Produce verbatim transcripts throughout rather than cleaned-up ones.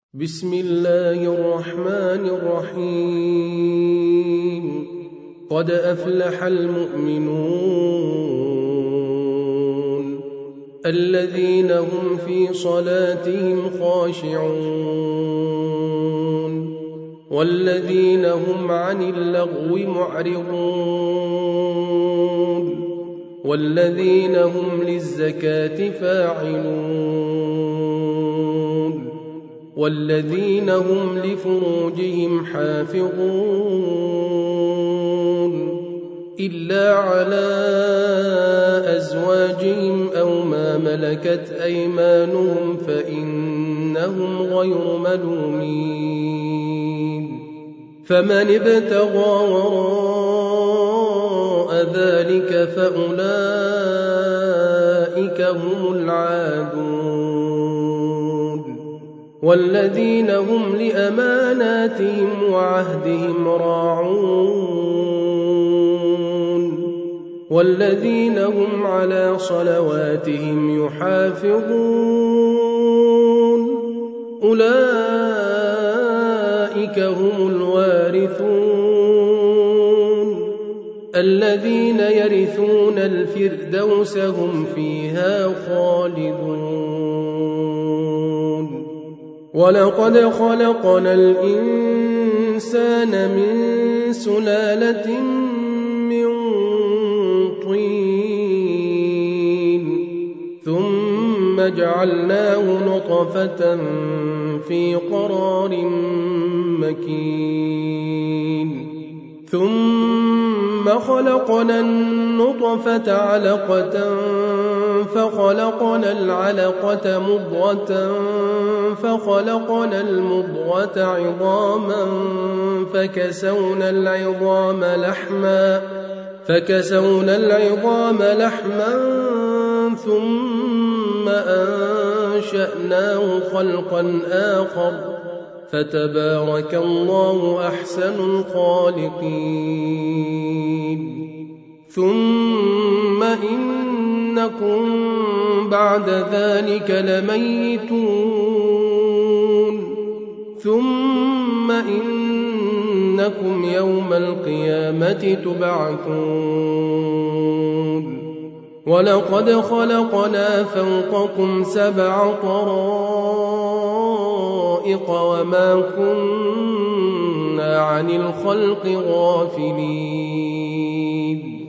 بسم الله الرحمن الرحيم قد أفلح المؤمنون الذين هم في صلاتهم خاشعون والذين هم عن اللغو معرضون والذين هم للزكاة فاعلون والذين هم لفروجهم حافظون إلا على أزواجهم أو ما ملكت أيمانهم فإنهم غير ملومين فمن ابتغى وراء ذلك فأولئك هم العادون والذين هم لأماناتهم وعهدهم راعون والذين هم على صلواتهم يحافظون أولئك هم الوارثون الذين يرثون الفردوس هم فيها خالدون ولقد خلقنا الإنسان من سلالة من طين ثم جعلناه نطفة في قرار مكين ثم خلقنا النطفة علقة فخلقنا العلقة مضغة فخلقنا المضغة عظاما فكسونا العظام لحما فكسونا العظام لحما ثم أنشأناه خلقا آخر فتبارك الله أحسن الخالقين ثم إنكم بعد ذلك لميتون ثم إنكم يوم القيامة تبعثون ولقد خلقنا فوقكم سبع طرائق وما كنا عن الخلق غافلين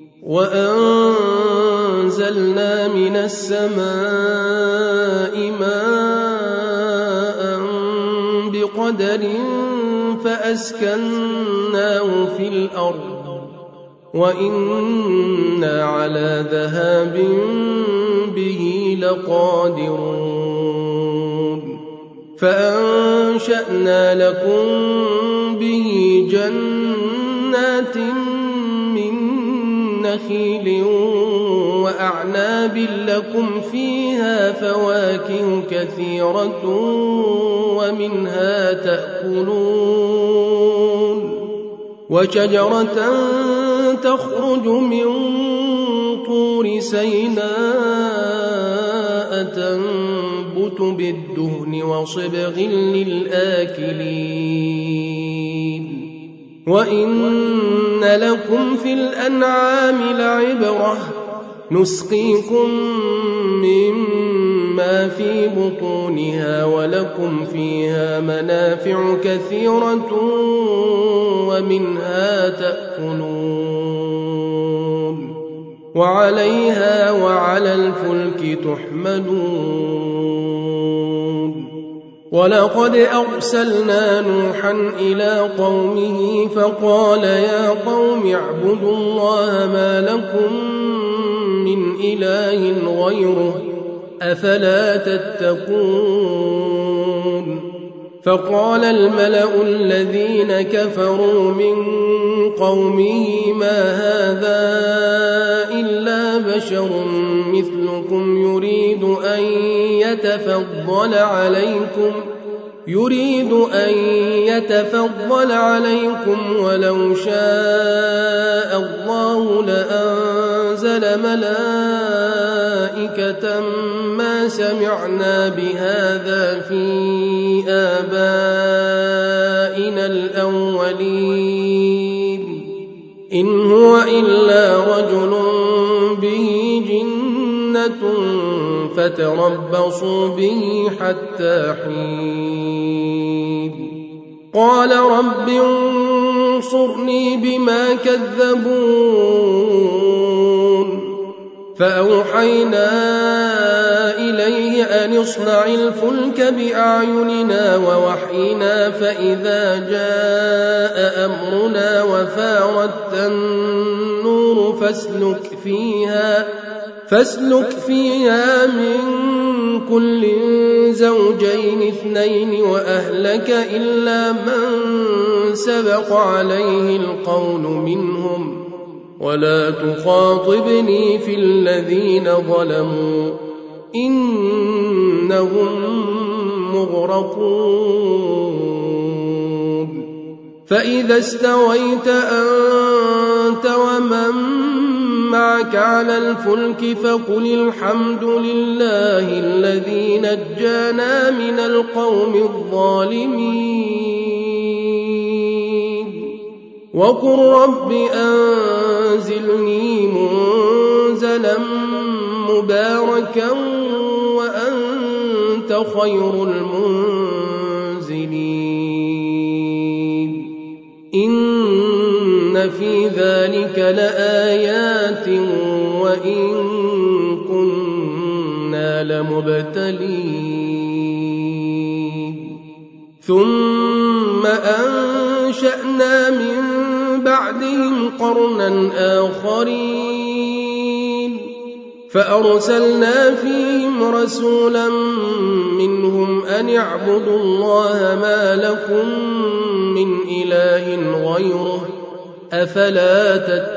وأنزلنا من السماء ماء بقدر فأسكناه في الأرض وإنا على ذهاب به لقادرون فأنشأنا لكم به جنات من نخيل وأعناب لكم فيها فواكه كثيرة ومنها تأكلون وشجرة تخرج من طور سيناء تنبت بالدهن وصبغ للآكلين وإن لكم في الأنعام لعبرة نسقيكم مما في بطونها ولكم فيها منافع كثيرة ومنها تأكلون وعليها وعلى الفلك تحملون ولقد أرسلنا نوحا إلى قومه فقال يا قوم اعبدوا الله ما لكم من إله غيره أفلا تتقون فقال الملأ الذين كفروا من قومه ما هذا إلا بشر مثلكم يريد أن يتفضل عليكم يريد أن يتفضل عليكم ولو شاء الله لأنزل ملائكة ما سمعنا بهذا في آبائنا الأولين إن هو إلا رجل به جنة فتربصوا به حتى حين قال رب انصرني بما كذبون فأوحينا إليه أن اصنع الفلك بأعيننا ووحينا فإذا جاء أمرنا وفارت النور فاسلك فيها فاسلك فيها من كل زوجين اثنين وأهلك إلا من سبق عليه القول منهم ولا تخاطبني في الذين ظلموا إنهم مغرقون فإذا استويت أنت ومن معك على الفلك فقل الحمد لله الذي نجانا من القوم الظالمين وقل رب أنزلني منزلا مباركا وأنت خير المنزلين إن في ذلك لآيات وإن كنا لمبتلين ثم أنشأنا من بعدهم قرنا آخرين فأرسلنا فيهم رسولا منهم أن اعبدوا الله ما لكم من إله غيره أفلا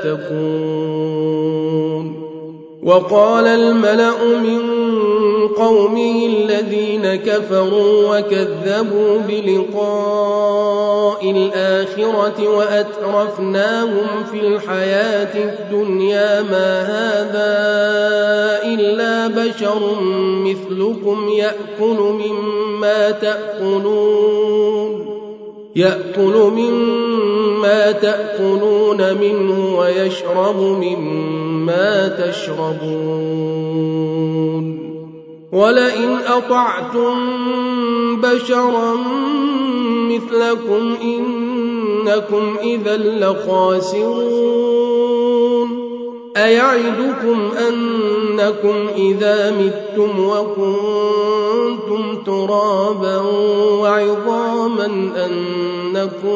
تتقون وقال الملأ من قومه الذين كفروا وكذبوا بلقاء الآخرة وأترفناهم في الحياة الدنيا ما هذا إلا بشر مثلكم يأكل مما تأكلون يأكل مما تأكلون منه ويشرب مما تشربون ولئن أطعتم بشرا مثلكم إنكم إذا لخاسرون أيعدكم أنكم إذا متم وكنتم ترابا وعظاما أنكم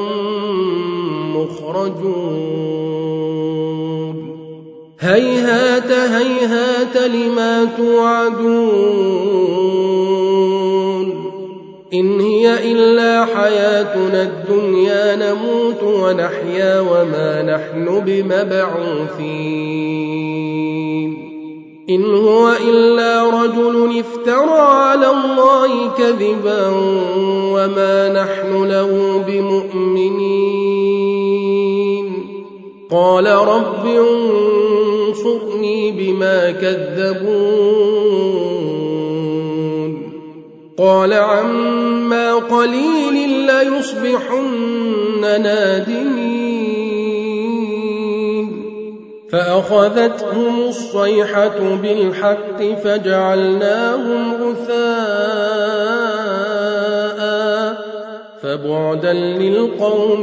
مخرجون هيهات هيهات لما توعدون إن هي إلا حياتنا الدنيا نموت ونحيا وما نحن بمبعوثين إن هو إلا رجل افترى على الله كذبا وما نحن له بمؤمنين قال رب انصرني بما كذبون قال عما قليل ليصبحن نادمين فأخذتهم الصيحة بالحق فجعلناهم غثاء فبعدا للقوم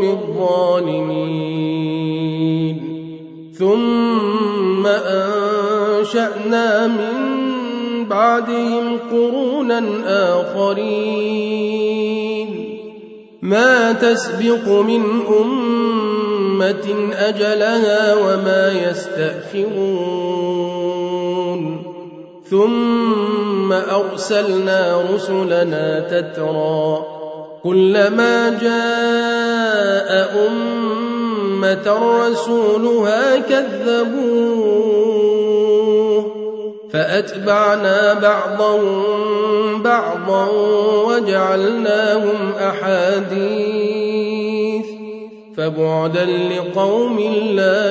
الظالمين ثم أنشأنا من بعدهم قرونا آخرين ما تسبق من أمة أجلها وما يستأخرون ثم أرسلنا رسلنا تترى كلما جاء أمة رسولها كذبوه فأتبعنا بعضهم بعضا وجعلناهم أحاديث فبعدا لقوم لا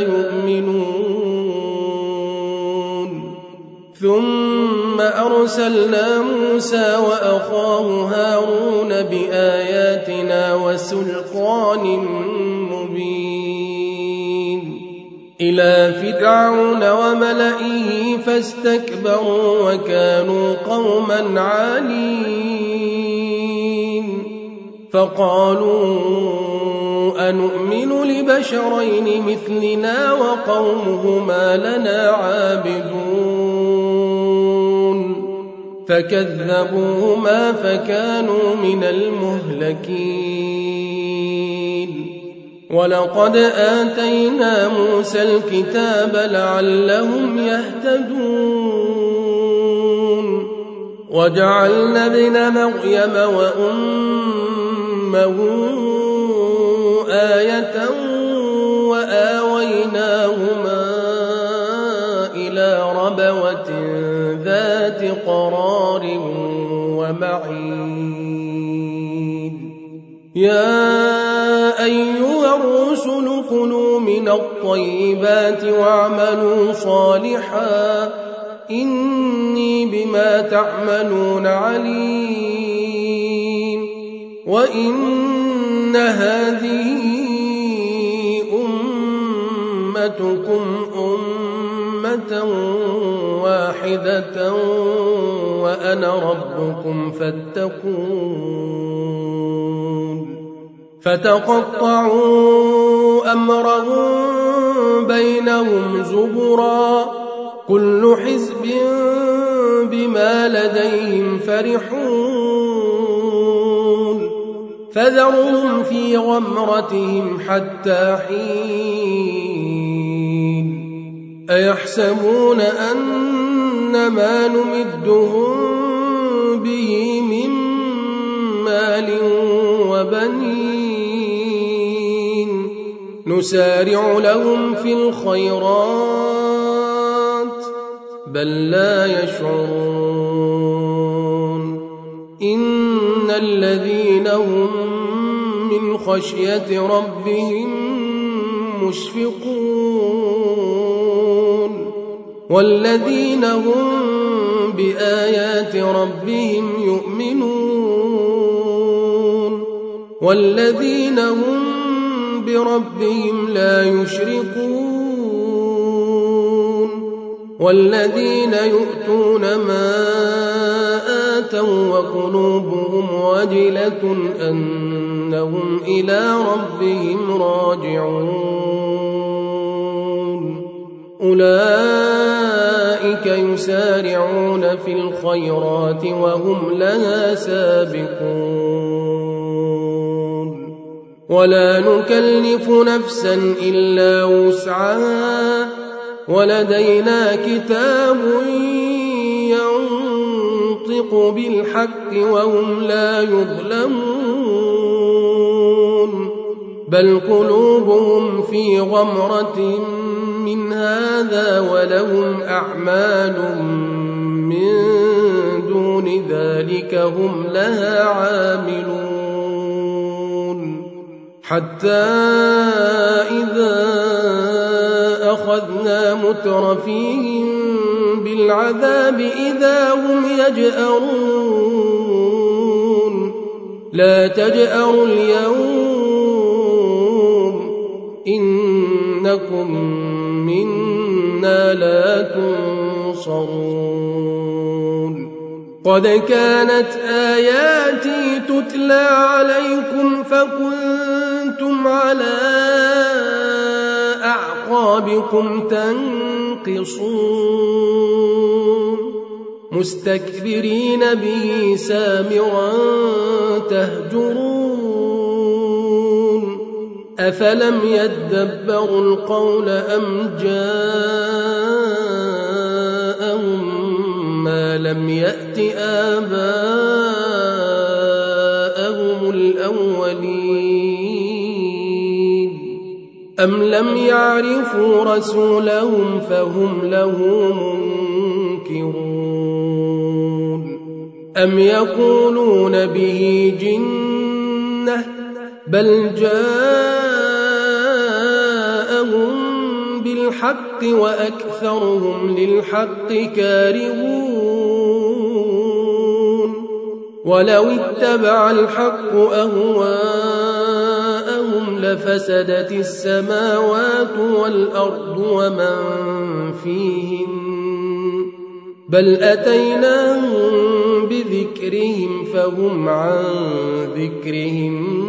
يؤمنون ثم أرسلنا موسى وأخاه هارون بآياتنا وسلطان مبين إلى فرعون وملئه فاستكبروا وكانوا قوما عالين فقالوا أنؤمن لبشرين مثلنا وقومهما لنا عابدون فكذبوهما فكانوا من المهلكين ولقد آتينا موسى الكتاب لعلهم يهتدون وجعلنا ابن مريم وأمه آية وآويناهما إلى ربوة ذات قرار ومعين يا أيها الرسل كلوا من الطيبات واعملوا صالحا إني بما تعملون عليم وإن هذه أمتكم أمة واحدة وأنا ربكم فاتقون فتقطعوا أمرهم بينهم زبرا كل حزب بما لديهم فرحون فذرهم في غمرتهم حتى حين أيحسبون أن ما نمدهم به من مال وبنين نسارع لهم في الخيرات بل لا يشعرون إن الذين هم من خشية ربهم مشفقون والذين هم بآيات ربهم يؤمنون والذين هم بربهم لا يشركون والذين يؤتون ما آتوا وقلوبهم وجلة أنهم إلى ربهم راجعون أولئك يسارعون في الخيرات وهم لها سابقون ولا نكلف نفسا إلا وسعها ولدينا كتاب ينطق بالحق وهم لا يظلمون بل قلوبهم في غمرة من هذا ولهم أعمال من دون ذلك هم لها عاملون حتى إذا أخذنا مترفيهم بالعذاب إذا هم يجأرون لا تجأروا اليوم إنكم منا لا تنصرون قد كانت آياتي تتلى عليكم فكنتم على أعقابكم تنقصون مستكبرين به سامرا تهجرون أفلم يدبروا القول أم جاءهم ما لم يأت آباءهم الأولين أم لم يعرفوا رسولهم فهم له منكرون أم يقولون به جنة بل جاءهم بالحق وأكثرهم للحق كارهون ولو اتبع الحق أهواءهم لفسدت السماوات والأرض ومن فيهن بل أتيناهم بذكرهم فهم عن ذكرهم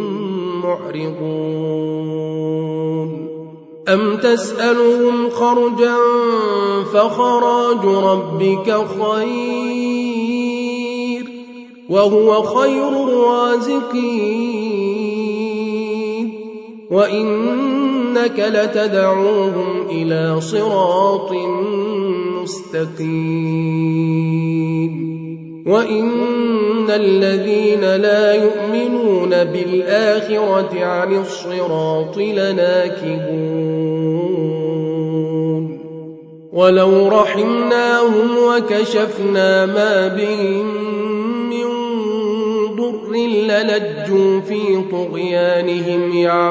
معرضون أم تسألهم خرجا فخراج ربك خير وهو خير الرازقين وإنك لتدعوهم إلى صراط مستقيم وإن الذين لا يؤمنون بالآخرة عن الصراط لناكبون ولو رحمناهم وكشفنا ما بهم من ضر للجوا في طغيانهم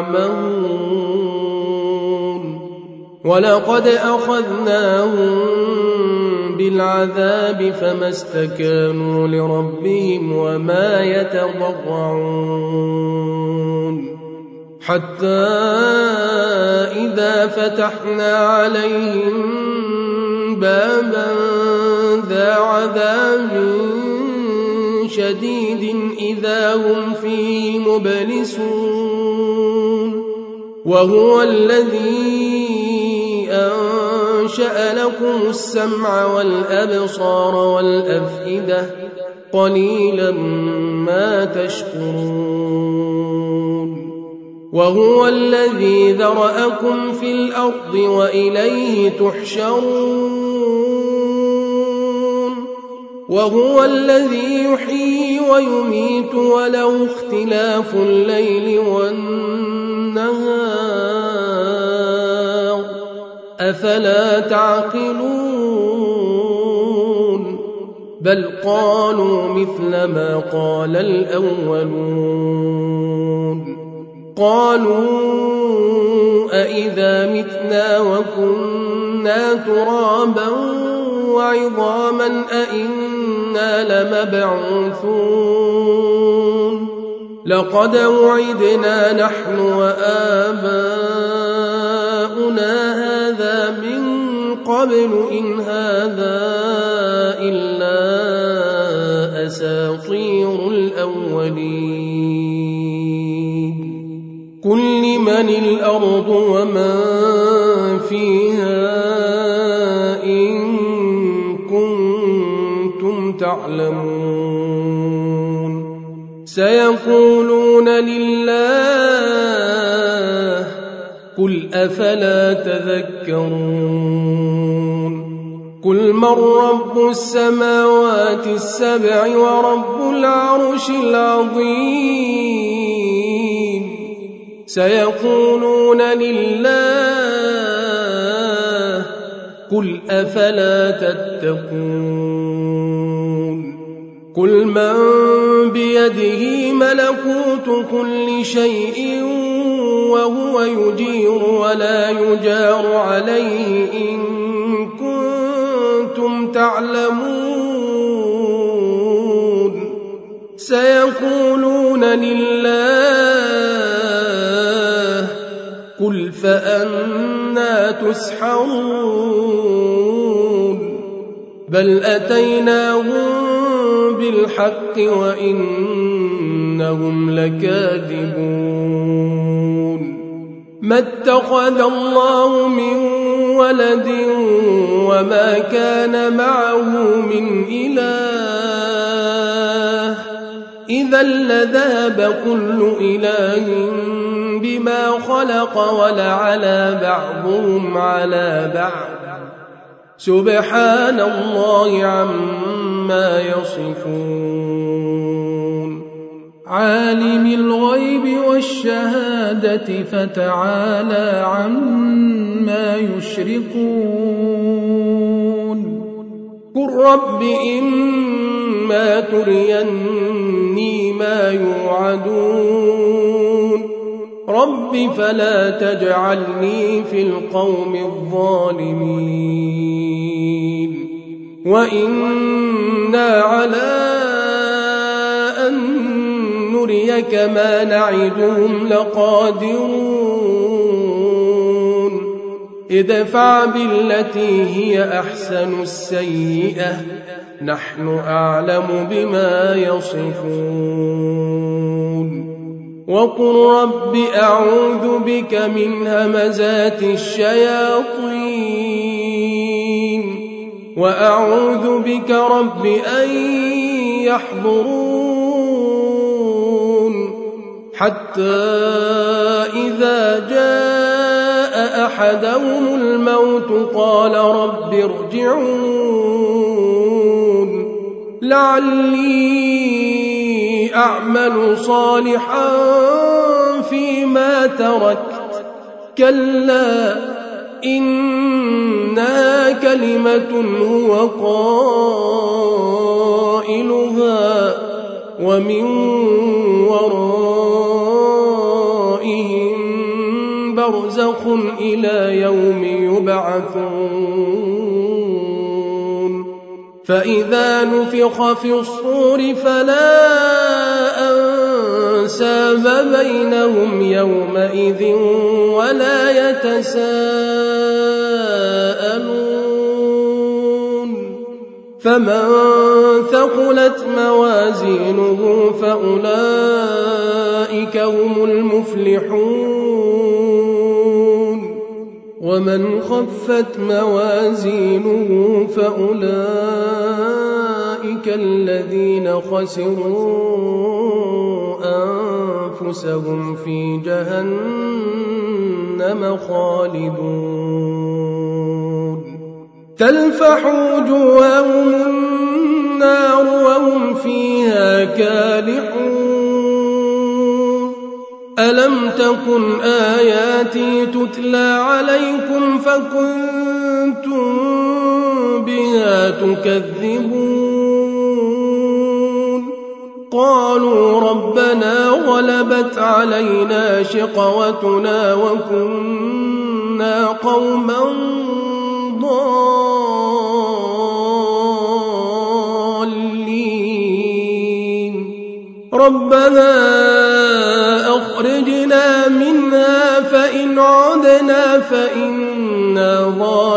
يعمهون ولقد أخذناهم بالعذاب فما استكانوا لربهم وما يتضرعون حتى إذا فتحنا عليهم بابا ذا عذاب شديد إذا هم فيه مبلسون وهو الذي أنشأ لكم السمع والأبصار والأفئدة قليلا ما تشكرون وهو الذي ذرأكم في الأرض وإليه تحشرون وهو الذي يحيي ويميت وله اختلاف الليل والنهار أفلا تعقلون بل قالوا مثل ما قال الأولون قالوا أئذا متنا وكنا ترابا وعظاما أئنا لمبعوثون لقد وعدنا نحن وآباؤنا هذا من قبل إن هذا إلا أساطير الأولين قل لمن الأرض ومن فيها إن كنتم تعلمون سيقولون لله قل أفلا تذكرون قل من رب السماوات السبع ورب العرش العظيم سيقولون لله قل أفلا تتقون قل من بيده ملكوت كل شيء وهو يجير ولا يجار عليه إن كنتم تعلمون سيقولون لله قل فأنى تسحرون بل أتيناهم بالحق وإنهم لكاذبون ما اتخذ الله من ولد وما كان معه من إله إذا لذهب كل إله بما خلق ولعلى بعضهم على بعض سبحان الله عما يصفون عالم الغيب والشهادة فتعالى عما يشركون قل رب إما تريني ما يوعدون رب فلا تجعلني في القوم الظالمين وإنا على أن نريك ما نعدهم لقادرون ادفع بالتي هي أحسن السيئة نحن أعلم بما يصفون وقل رب أعوذ بك من همزات الشياطين وأعوذ بك رب أن يحضرون حتى إذا جاء أحدهم الموت قال رب ارجعون لعلي أعمل صالحا فيما تركت كلا إنها كلمة هو قائلها ومن ورائهم برزخ إلى يوم يبعثون فإذا نفخ في الصور فلا أنساب بينهم يومئذ ولا يتساءلون فمن ثقلت موازينه فأولئك هم المفلحون ومن خفت موازينه فأولئك الذين خسروا أنفسهم في جهنم خالدون تلفح وجوههم النار وهم فيها كالحون ألم تكن آياتي تتلى عليكم فكنتم بها تكذبون قالوا ربنا غلبت علينا شقوتنا وكنا قوما ضالين ربنا أخرجنا منها فإن عدنا فإنا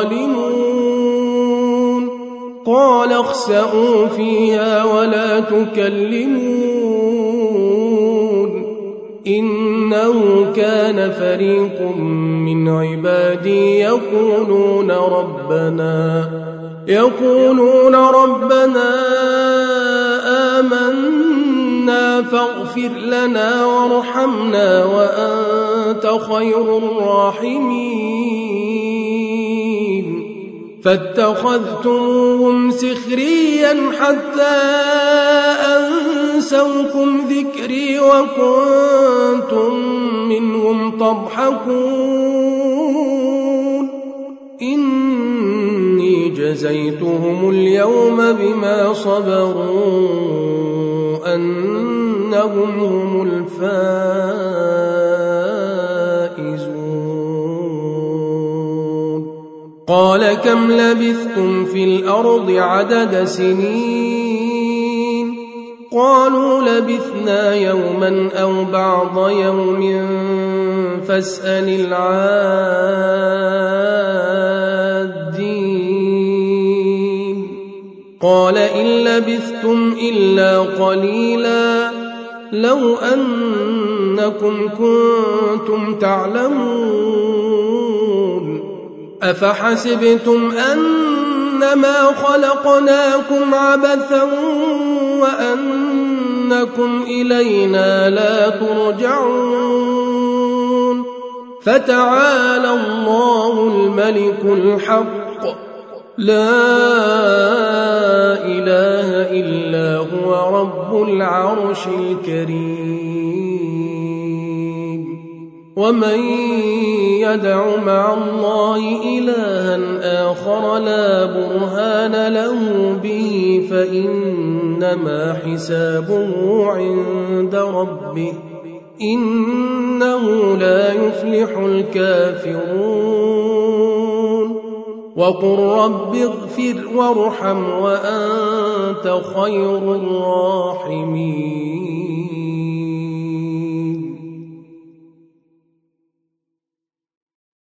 ظالمون قال اخسئوا فيها ولا تكلمون إنه كان فريق من عبادي يقولون ربنا يقولون ربنا آمنا فاغفر لنا وارحمنا وأنت خير الراحمين فاتخذتموهم سخريا حتى أنسوكم ذكري وكنتم منهم تضحكون إني جزيتهم اليوم بما صبروا أنهم هم الفائزون قال كم لبثتم في الأرض عدد سنين قالوا لبثنا يوما أو بعض يوم فاسأل العادين قال إن لبثتم إلا قليلا لو أنكم كنتم تعلمون أفحسبتم أنما خلقناكم عبثا وأنكم إلينا لا ترجعون فتعالى الله الملك الحق لا إله إلا هو رب العرش الكريم ومن يدع مع الله إلها آخر لا برهان له به فإنما حسابه عند ربه إنه لا يفلح الكافرون وقل رب اغفر وارحم وأنت خير الراحمين